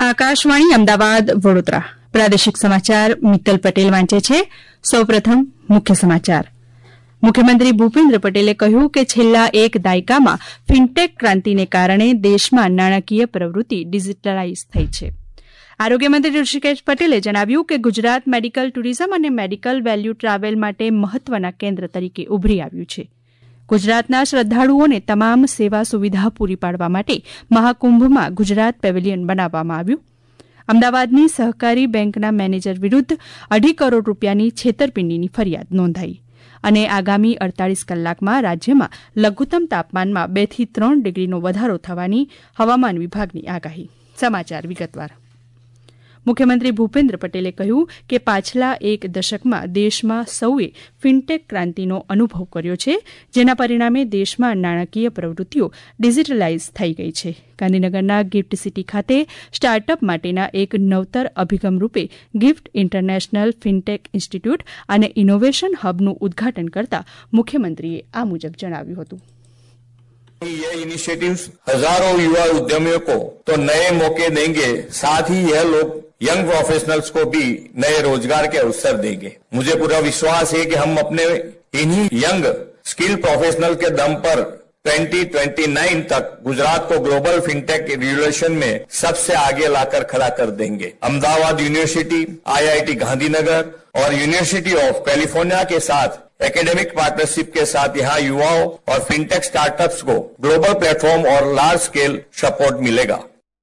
આકાશવાણી અમદાવાદ વડોદરા પ્રાદેશિક સમાચાર મિત્તલ પટેલ વાંચે છે. સૌપ્રથમ મુખ્ય સમાચાર. મુખ્યમંત્રી ભૂપેન્દ્ર પટેલે કહ્યું કે છેલ્લા એક દાયકામાં ફિનટેક ક્રાંતિને કારણે દેશમાં નાણાકીય પ્રવૃત્તિ ડિજીટલાઇઝ થઈ છે. આરોગ્યમંત્રી ઋષિકેશ પટેલે જણાવ્યું કે ગુજરાત મેડિકલ ટુરિઝમ અને મેડિકલ વેલ્યુ ટ્રાવેલ માટે મહત્વના કેન્દ્ર તરીકે ઉભરી આવ્યું છે. ગુજરાતના શ્રદ્ધાળુઓને તમામ સેવા સુવિધા પૂરી પાડવા માટે મહાકુંભમાં ગુજરાત પેવેલિયન બનાવવામાં આવ્યું. અમદાવાદની સહકારી બેંકના મેનેજર વિરુદ્ધ 2.5 કરોડ રૂપિયાની છેતરપિંડીની ફરિયાદ નોંધાઈ અને આગામી 48 કલાકમાં રાજ્યમાં લઘુત્તમ તાપમાનમાં 2 થી 3 ડિગ્રીનો વધારો થવાની હવામાન વિભાગની આગાહી. સમાચાર વિગતવાર. મુખ્યમંત્રી ભૂપેન્દ્ર પટેલે કહ્યું કે પાછલા એક દશકમાં દેશમાં સૌએ ફિનટેક ક્રાંતિનો અનુભવ કર્યો છે, જેના પરિણામે દેશમાં નાણાકીય પ્રવૃત્તિઓ ડિજીટલાઇઝ થઈ ગઈ છે. ગાંધીનગરના ગિફ્ટ સિટી ખાતે સ્ટાર્ટઅપ માટેના એક નવતર અભિગમ રૂપે ગિફ્ટ ઇન્ટરનેશનલ ફિનટેક ઇન્સ્ટિટ્યૂટ અને ઇનોવેશન હબનું ઉદઘાટન કરતા મુખ્યમંત્રીએ આ મુજબ જણાવ્યું હતું. ये इनिशिएटिव्स हजारों युवा उद्यमियों को तो नए मौके देंगे, साथ ही यह लोग यंग प्रोफेशनल्स को भी नए रोजगार के अवसर देंगे. मुझे पूरा विश्वास है कि हम अपने इन्हीं यंग स्किल प्रोफेशनल के दम पर 2029 तक गुजरात को ग्लोबल फिनटेक रेवोल्यूशन में सबसे आगे लाकर खड़ा कर देंगे. अहमदाबाद यूनिवर्सिटी, IIT गांधीनगर और यूनिवर्सिटी ऑफ कैलिफोर्निया के साथ एकेडमिक पार्टनरशिप के साथ यहाँ युवाओं और फिनटेक स्टार्टअप्स को ग्लोबल प्लेटफॉर्म और लार्ज स्केल सपोर्ट मिलेगा.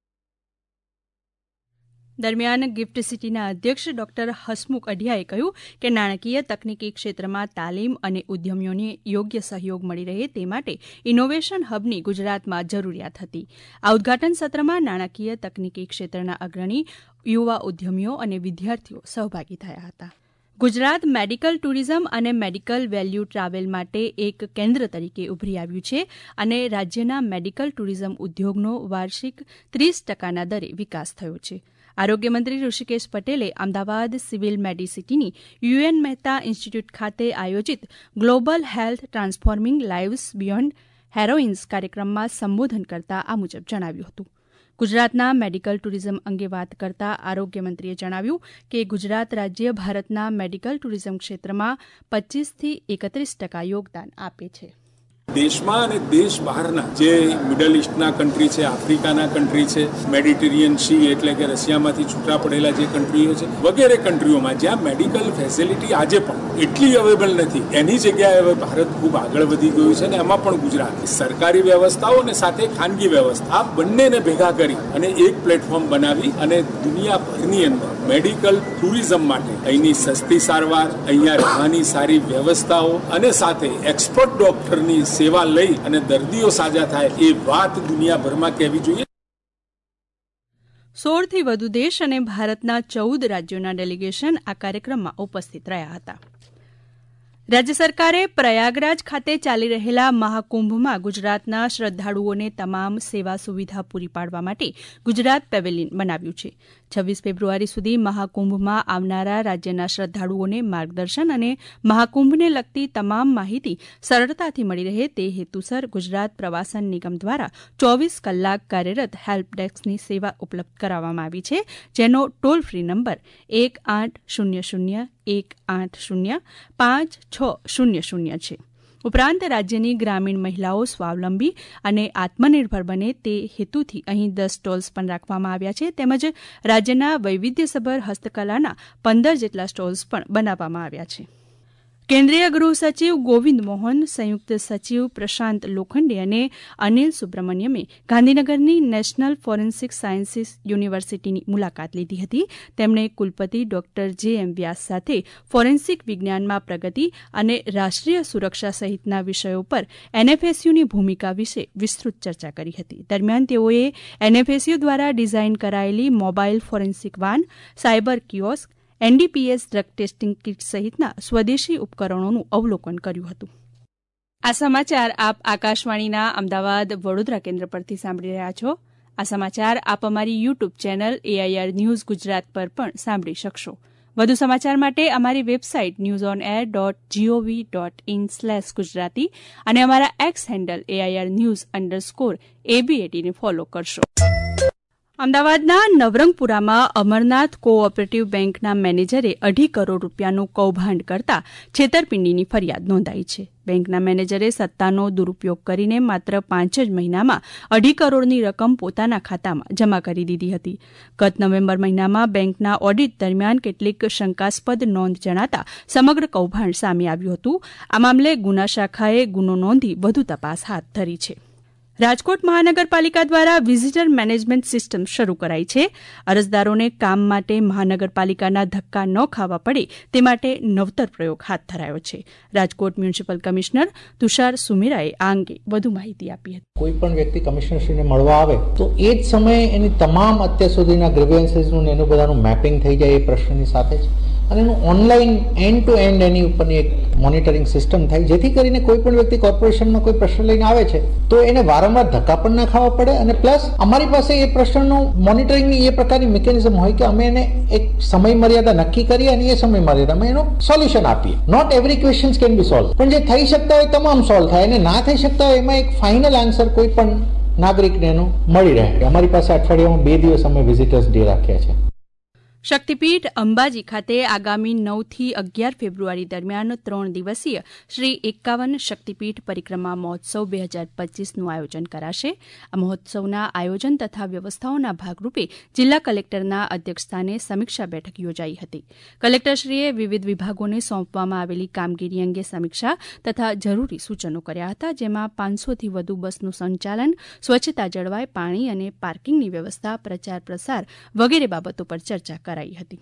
દરમિયાન ગિફ્ટ સિટીના અધ્યક્ષ ડોક્ટર હસમુખ અઢિયાએ કહ્યું કે નાણાકીય તકનીકી ક્ષેત્રમાં તાલીમ અને ઉદ્યમીઓને યોગ્ય સહયોગ મળી રહે તે માટે ઇનોવેશન હબની ગુજરાતમાં જરૂરિયાત હતી. આ ઉદઘાટન સત્રમાં નાણાકીય તકનીકી ક્ષેત્રના અગ્રણી યુવા ઉદ્યમીઓ અને વિદ્યાર્થીઓ સહભાગી થયા હતા. ગુજરાત મેડિકલ ટુરિઝમ અને મેડિકલ વેલ્યુ ટ્રાવેલ માટે એક કેન્દ્ર તરીકે ઉભરી આવ્યું છે અને રાજ્યના મેડિકલ ટુરિઝમ ઉદ્યોગનો વાર્ષિક 30% દરે વિકાસ થયો છે. આરોગ્યમંત્રી ઋષિકેશ પટેલે અમદાવાદ સિવિલ મેડિસિટીની UN મહેતા ઇન્સ્ટિટ્યૂટ ખાતે આયોજિત global health transforming lives beyond heroines કાર્યક્રમમાં સંબોધન કરતા આ મુજબ જણાવ્યું હતું. ગુજરાતના મેડિકલ ટુરિઝમ અંગે વાત કરતા આરોગ્યમંત્રીએ જણાવ્યું કે ગુજરાત રાજ્ય ભારતના મેડિકલ ટુરિઝમ ક્ષેત્રમાં 25 થી 31% યોગદાન આપે છે. દેશમાં અને દેશ બહારના જે મિડલ ઇસ્ટના કન્ટ્રી છે, આફ્રિકાના કન્ટ્રી છે, મેડિટેરિયન સી એટલે કે રશિયામાંથી છૂટા પડેલા જે કન્ટ્રીઓ છે, વગેરે કન્ટ્રીઓમાં જ્યાં મેડિકલ ફેસિલિટી આજે પણ એટલી અવેલેબલ નથી, એની જગ્યાએ હવે ભારત ખૂબ આગળ વધી ગયું છે અને એમાં પણ ગુજરાત સરકારી વ્યવસ્થાઓ અને સાથે ખાનગી વ્યવસ્થા આ બંનેને ભેગા કરી અને એક પ્લેટફોર્મ બનાવી અને દુનિયાભરની અંદર મેડિકલ ટુરિઝમ માટે અહીંની સસ્તી સારવાર, અહીંયા રહેવાની સારી વ્યવસ્થાઓ અને સાથે એક્સપર્ટ ડોક્ટરની સેવા લઈ અને દર્દીઓ સાજા થાય એ વાત દુનિયાભરમાં કહેવી જોઈએ. 16 થી વધુ દેશ અને ભારતના 14 રાજ્યોના ડેલિગેશન આ કાર્યક્રમમાં ઉપસ્થિત રહ્યા હતા. રાજ્ય સરકારે પ્રયાગરાજ ખાતે ચાલી રહેલા મહાકુંભમાં ગુજરાતના શ્રદ્ધાળુઓને તમામ સેવા સુવિધા પૂરી પાડવા માટે ગુજરાત પેવેલિયન બનાવ્યું છે. 26 ફેબ્રુઆરી સુધી મહાકુંભમાં આવનારા રાજ્યના શ્રદ્ધાળુઓને માર્ગદર્શન અને મહાકુંભને લગતી તમામ માહિતી સરળતાથી મળી રહે તે હેતુસર ગુજરાત પ્રવાસન નિગમ દ્વારા 24 કલાક કાર્યરત હેલ્પ ડેસ્કની સેવા ઉપલબ્ધ કરાવવામાં આવી છે, જેનો ટોલ ફ્રી નંબર 1800-180-5600 છે. ઉપરાંત રાજ્યની ગ્રામીણ મહિલાઓ સ્વાવલંબી અને આત્મનિર્ભર બને તે હેતુથી અહીં 10 સ્ટોલ્સ પણ રાખવામાં આવ્યા છે, તેમજ રાજ્યના વૈવિધ્યસભર હસ્તકલાના 15 જેટલા સ્ટોલ્સ પણ બનાવવામાં આવ્યા છે. કેન્દ્રીય ગૃહ સચિવ ગોવિંદ મોહન, સંયુક્ત સચિવ પ્રશાંત લોખંડે અને અનિલ સુબ્રમણ્યમે ગાંધીનગરની નેશનલ ફોરેન્સિક સાયન્સીસ યુનિવર્સિટીની મુલાકાત લીધી હતી. તેમણે કુલપતિ ડોક્ટર JM વ્યાસ સાથે ફોરેન્સિક વિજ્ઞાનમાં પ્રગતિ અને રાષ્ટ્રીય સુરક્ષા સહિતના વિષયો પર NFSUની ભૂમિકા વિશે વિસ્તૃત ચર્ચા કરી હતી. દરમિયાન તેઓએ NFSU દ્વારા ડિઝાઇન કરાયેલી mobile forensic van, cyber kiosk, NDPS drug testing kit સહિતના સ્વદેશી ઉપકરણોનું અવલોકન કર્યું હતું. આ સમાચાર આપ આકાશવાણીના અમદાવાદ વડોદરા કેન્દ્ર પરથી સાંભળી રહ્યા છો. આ સમાચાર આપ અમારી YouTube channel AIR news Gujarat પર પણ સાંભળી શકશો. વધુ સમાચાર માટે અમારી વેબસાઇટ newsonair.gov.in/gujarati અને અમારા એક્સ હેન્ડલ AIR News_ABAT ને ફોલો કરશો. અમદાવાદના નવરંગપુરામાં અમરનાથ કોઓપરેટિવ બેંકના મેનેજરે 2.5 કરોડ રૂપિયાનું કૌભાંડ કરતા છેતરપિંડીની ફરિયાદ નોંધાઈ છે. બેંકના મેનેજરે સત્તાનો દુરુપયોગ કરીને માત્ર 5 જ મહિનામાં 2.5 કરોડની રકમ પોતાના ખાતામાં જમા કરી દીધી હતી. ગત નવેમ્બર મહિનામાં બેંકના ઓડિટ દરમિયાન કેટલીક શંકાસ્પદ નોંધ જણાતા સમગ્ર કૌભાંડ સામે આવ્યું હતું. આ મામલે ગુના શાખાએ ગુનો નોંધી વધુ તપાસ હાથ ધરી છે. રાજકોટ મહાનગરપાલિકા દ્વારા વિઝિટર મેનેજમેન્ટ સિસ્ટમ શરૂ કરાઈ છે. અરજદારોને કામ માટે મહાનગરપાલિકાના ધક્કા ન ખાવા પડે તે માટે નવતર પ્રયોગ હાથ ધરાયો છે. રાજકોટ મ્યુનિસિપલ કમિશનર તુષાર સુમેરાએ આ અંગે વધુ માહિતી આપી હતી. કોઈ પણ વ્યક્તિ કમિશનરશ્રીને મળવા આવે તો એ જ સમયે એની તમામ અત્યાર સુધીના ગ્રીવેન્સીસનું એનું બધાનું મેપિંગ થઈ જાય એ પ્રશ્નની સાથે જ, અને એનું ઓનલાઈન એન્ડ ટુ એન્ડ એની ઉપરની એક મોનિટરિંગ સિસ્ટમ થાય, જેથી કરીને કોઈ પણ વ્યક્તિ કોર્પોરેશનમાં કોઈ પ્રશ્ન લઈને આવે છે તો એને વારંવાર ધક્કા પણ ના ખાવા પડે, અને પ્લસ અમારી પાસે એ પ્રશ્નનું મોનિટરિંગની એ પ્રકારની મિકેનિઝમ હોય કે અમે એને એક સમય મર્યાદા નક્કી કરીએ અને એ સમય મર્યાદામાં એનું સોલ્યુશન આપીએ. Not every question can be solve, પણ જે થઈ શકતા હોય તમામ સોલ્વ થાય, અને ના થઈ શકતા હોય એમાં એક ફાઇનલ આન્સર કોઈ પણ નાગરિકને એનું મળી રહે. અમારી પાસે અઠવાડિયામાં 2 દિવસ અમે વિઝિટર્સ ડે રાખ્યા છે. શક્તિપીઠ અંબાજી ખાતે આગામી 9 થી 11 ફેબ્રુઆરી દરમિયાન 3 દિવસીય શ્રી 51 શક્તિપીઠ પરિક્રમા મહોત્સવ 2025નું આયોજન કરાશે. આ મહોત્સવના આયોજન તથા વ્યવસ્થાઓના ભાગરૂપે જિલ્લા કલેક્ટરના અધ્યક્ષસ્થાને સમીક્ષા બેઠક યોજાઈ હતી. કલેક્ટરશ્રીએ વિવિધ વિભાગોને સોંપવામાં આવેલી કામગીરી અંગે સમીક્ષા તથા જરૂરી સૂચનો કર્યા હતા, જેમાં 500થી વધુ બસનું સંચાલન, સ્વચ્છતા જળવાય, પાણી અને પાર્કિંગની વ્યવસ્થા, પ્રચાર પ્રસાર વગેરે બાબતો પર ચર્ચા કરાઈ હતી.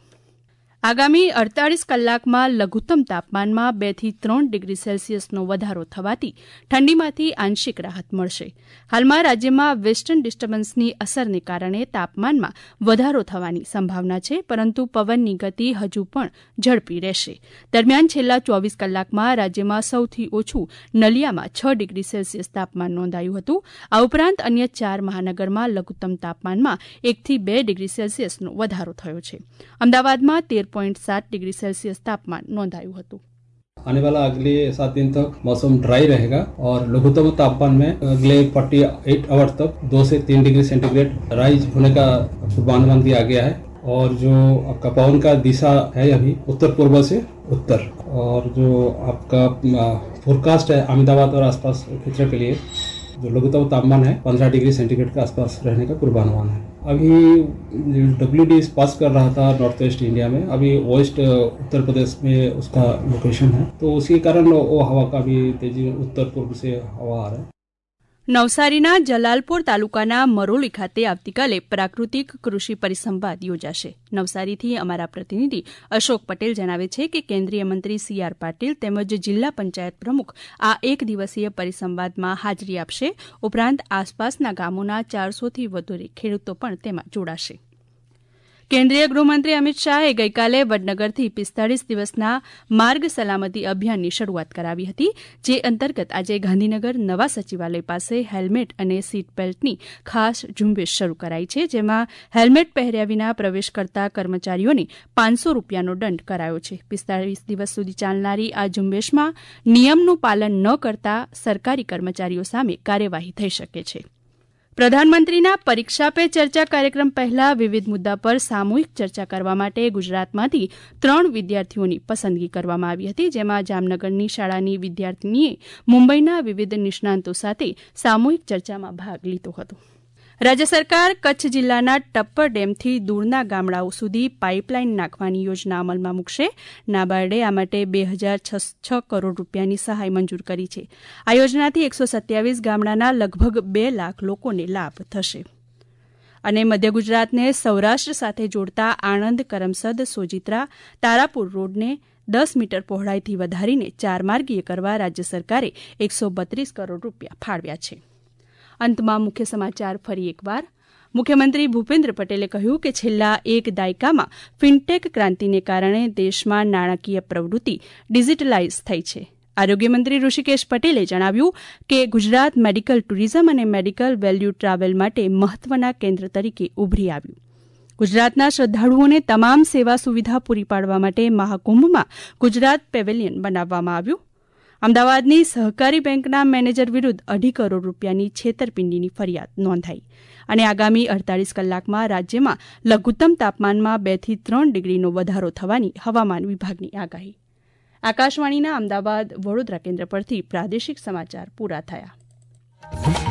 આગામી 48 કલાકમાં લઘુત્તમ તાપમાનમાં 2 થી 3 ડિગ્રી સેલ્સિયસનો વધારો થવાથી ઠંડીમાંથી આંશિક રાહત મળશે. હાલમાં રાજ્યમાં વેસ્ટર્ન ડિસ્ટર્બન્સની અસરને કારણે તાપમાનમાં વધારો થવાની સંભાવના છે, પરંતુ પવનની ગતિ હજુ પણ ઝડપી રહેશે. દરમિયાન છેલ્લા 24 કલાકમાં રાજ્યમાં સૌથી ઓછું નલિયામાં 6 ડિગ્રી સેલ્સિયસ તાપમાન નોંધાયું હતું. આ ઉપરાંત અન્ય 4 મહાનગરમાં લઘુત્તમ તાપમાનમાં 1 થી 2 ડિગ્રી સેલ્સિયસનો વધારો થયો છે. અમદાવાદમાં 13.7 डिग्री सेल्सियस तापमान नोंधाયું હતું. आने वाला अगले 7 दिन तक मौसम ड्राई रहेगा और लघुत्तम तापमान में अगले 48 आवर्स तक 2 से 3 डिग्री सेंटीग्रेड राइज होने का पूर्वानुमान दिया गया है. और जो आपका पवन का दिशा है अभी उत्तर पूर्व से उत्तर, और जो आपका फोरकास्ट है अहमदाबाद और आसपास क्षेत्र के लिए जो लघुत्तम तापमान है 15 डिग्री सेंटीग्रेड के आसपास रहने का पूर्वानुमान है. अभी WD पास कर रहा था नॉर्थ वेस्ट इंडिया में, अभी वेस्ट उत्तर प्रदेश में उसका लोकेशन है, तो उसी कारण वो हवा का भी तेजी उत्तर पूर्व से हवा आ रहा है. નવસારીના જલાલપોર તાલુકાના મરોલી ખાતે આવતીકાલે પ્રાકૃતિક કૃષિ પરિસંવાદ યોજાશે. નવસારીથી અમારા પ્રતિનિધિ અશોક પટેલ જણાવે છે કે કેન્દ્રીય મંત્રી CR પાટીલ તેમજ જિલ્લા પંચાયત પ્રમુખ આ 1 દિવસીય પરિસંવાદમાં હાજરી આપશે. ઉપરાંત આસપાસના ગામોના 400થી વધુ ખેડૂતો પણ તેમાં જોડાશે. કેન્દ્રીય ગૃહમંત્રી અમિત શાહે ગઈકાલે વડનગરથી 45 દિવસના માર્ગ સલામતી અભિયાનની શરૂઆત કરાવી હતી, જે અંતર્ગત આજે ગાંધીનગર નવા સચિવાલય પાસે હેલ્મેટ અને સીટ બેલ્ટની ખાસ ઝુંબેશ શરૂ કરાઈ છે, જેમાં હેલ્મેટ પહેર્યા વિના પ્રવેશ કરતા કર્મચારીઓને 500 રૂપિયાનો દંડ કરાયો છે. 45 દિવસ સુધી ચાલનારી આ ઝુંબેશમાં નિયમનું પાલન ન કરતા સરકારી કર્મચારીઓ સામે કાર્યવાહી થઈ શકે છે. પ્રધાનમંત્રીના પરીક્ષા પે ચર્ચા કાર્યક્રમ પહેલા વિવિધ મુદ્દા પર સામૂહિક ચર્ચા કરવા માટે ગુજરાતમાંથી 3 વિદ્યાર્થીઓની પસંદગી કરવામાં આવી હતી, જેમાં જામનગરની શાળાની વિદ્યાર્થીનીએ મુંબઈના વિવિધ નિષ્ણાંતો સાથે સામૂહિક ચર્ચામાં ભાગ લીધો હતો. રાજ્ય સરકાર કચ્છ જિલ્લાના ટપ્પર ડેમથી દૂરના ગામડાઓ સુધી પાઇપલાઇન નાખવાની યોજના અમલમાં મૂકશે. નાબાર્ડે આ માટે 2006 કરોડ રૂપિયાની સહાય મંજૂર કરી છે. આ યોજનાથી 127 ગામડાના લગભગ 2 લાખ લોકોને લાભ થશે. અને મધ્ય ગુજરાતને સૌરાષ્ટ્ર સાથે જોડતા આણંદ કરમસદ સોજિત્રા તારાપુર રોડને 10 મીટર પહોળાઈથી વધારીને 4 માર્ગીય કરવા રાજ્ય સરકારે 132 કરોડ રૂપિયા ફાળવ્યા છે. અંતમાં મુખ્ય સમાચાર ફરી એકવાર. મુખ્યમંત્રી ભૂપેન્દ્ર પટેલે કહ્યું કે છેલ્લા 1 દાયકામાં ફિનટેક ક્રાંતિને કારણે દેશમાં નાણાકીય પ્રવૃત્તિ ડિજીટલાઇઝ થઈ છે. આરોગ્યમંત્રી ઋષિકેશ પટેલે જણાવ્યું કે ગુજરાત મેડિકલ ટુરિઝમ અને મેડિકલ વેલ્યુ ટ્રાવેલ માટે મહત્વના કેન્દ્ર તરીકે ઉભરી આવ્યું. ગુજરાતના શ્રદ્ધાળુઓને તમામ સેવા સુવિધા પૂરી પાડવા માટે મહાકુંભમાં ગુજરાત પેવેલિયન બનાવવામાં આવ્યું. અમદાવાદની સહકારી બેંકના મેનેજર વિરુદ્ધ 2.5 કરોડ રૂપિયાની છેતરપિંડીની ફરિયાદ નોંધાઈ અને આગામી 48 કલાકમાં રાજ્યમાં લઘુત્તમ તાપમાનમાં 2 થી 3 ડિગ્રીનો વધારો થવાની હવામાન વિભાગની આગાહી. આકાશવાણીના અમદાવાદ વડોદરા કેન્દ્ર પરથી પ્રાદેશિક સમાચાર પૂરા થયા.